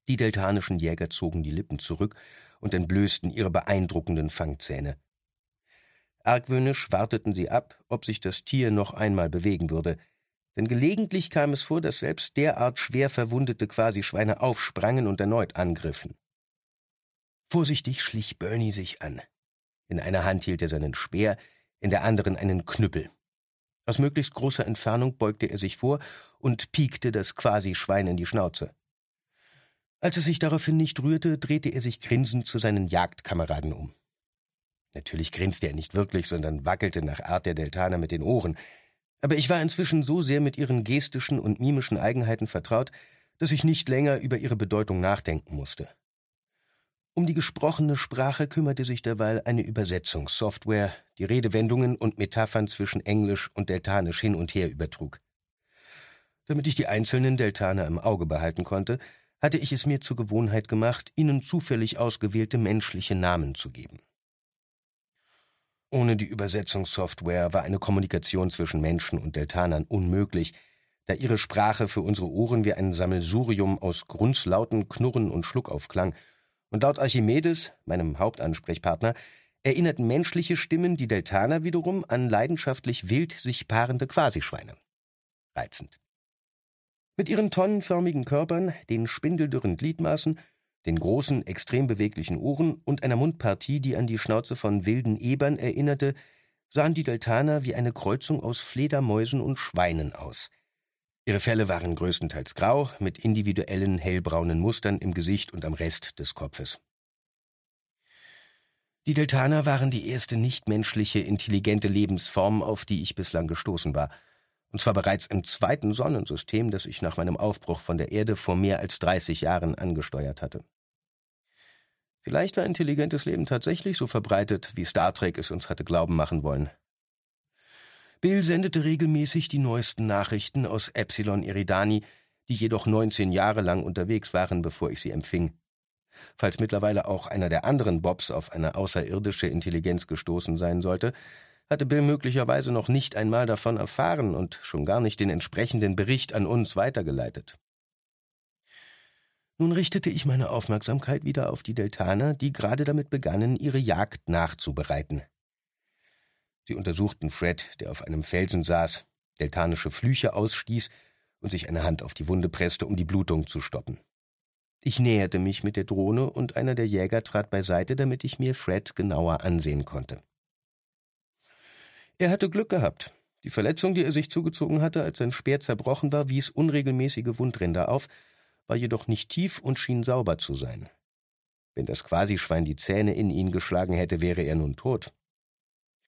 Die deltanischen Jäger zogen die Lippen zurück und entblößten ihre beeindruckenden Fangzähne. Argwöhnisch warteten sie ab, ob sich das Tier noch einmal bewegen würde, denn gelegentlich kam es vor, dass selbst derart schwer verwundete Quasi-Schweine aufsprangen und erneut angriffen. Vorsichtig schlich Bernie sich an. In einer Hand hielt er seinen Speer, in der anderen einen Knüppel. Aus möglichst großer Entfernung beugte er sich vor und piekte das Quasi-Schwein in die Schnauze. Als es sich daraufhin nicht rührte, drehte er sich grinsend zu seinen Jagdkameraden um. Natürlich grinste er nicht wirklich, sondern wackelte nach Art der Deltaner mit den Ohren. Aber ich war inzwischen so sehr mit ihren gestischen und mimischen Eigenheiten vertraut, dass ich nicht länger über ihre Bedeutung nachdenken musste. Um die gesprochene Sprache kümmerte sich derweil eine Übersetzungssoftware, die Redewendungen und Metaphern zwischen Englisch und Deltanisch hin und her übertrug. Damit ich die einzelnen Deltaner im Auge behalten konnte, hatte ich es mir zur Gewohnheit gemacht, ihnen zufällig ausgewählte menschliche Namen zu geben. Ohne die Übersetzungssoftware war eine Kommunikation zwischen Menschen und Deltanern unmöglich, da ihre Sprache für unsere Ohren wie ein Sammelsurium aus Grunzlauten, Knurren und Schluckauf klang, und laut Archimedes, meinem Hauptansprechpartner, erinnerten menschliche Stimmen die Deltaner wiederum an leidenschaftlich wild sich paarende Quasi-Schweine. Reizend. Mit ihren tonnenförmigen Körpern, den spindeldürren Gliedmaßen, den großen, extrem beweglichen Ohren und einer Mundpartie, die an die Schnauze von wilden Ebern erinnerte, sahen die Deltaner wie eine Kreuzung aus Fledermäusen und Schweinen aus. Ihre Felle waren größtenteils grau, mit individuellen hellbraunen Mustern im Gesicht und am Rest des Kopfes. Die Deltaner waren die erste nichtmenschliche, intelligente Lebensform, auf die ich bislang gestoßen war, und zwar bereits im zweiten Sonnensystem, das ich nach meinem Aufbruch von der Erde vor mehr als 30 Jahren angesteuert hatte. Vielleicht war intelligentes Leben tatsächlich so verbreitet, wie Star Trek es uns hatte glauben machen wollen. Bill sendete regelmäßig die neuesten Nachrichten aus Epsilon Eridani, die jedoch 19 Jahre lang unterwegs waren, bevor ich sie empfing. Falls mittlerweile auch einer der anderen Bobs auf eine außerirdische Intelligenz gestoßen sein sollte, hatte Bill möglicherweise noch nicht einmal davon erfahren und schon gar nicht den entsprechenden Bericht an uns weitergeleitet. Nun richtete ich meine Aufmerksamkeit wieder auf die Deltaner, die gerade damit begannen, ihre Jagd nachzubereiten. Sie untersuchten Fred, der auf einem Felsen saß, deltanische Flüche ausstieß und sich eine Hand auf die Wunde presste, um die Blutung zu stoppen. Ich näherte mich mit der Drohne und einer der Jäger trat beiseite, damit ich mir Fred genauer ansehen konnte. Er hatte Glück gehabt. Die Verletzung, die er sich zugezogen hatte, als sein Speer zerbrochen war, wies unregelmäßige Wundränder auf, war jedoch nicht tief und schien sauber zu sein. Wenn das Quasi-Schwein die Zähne in ihn geschlagen hätte, wäre er nun tot.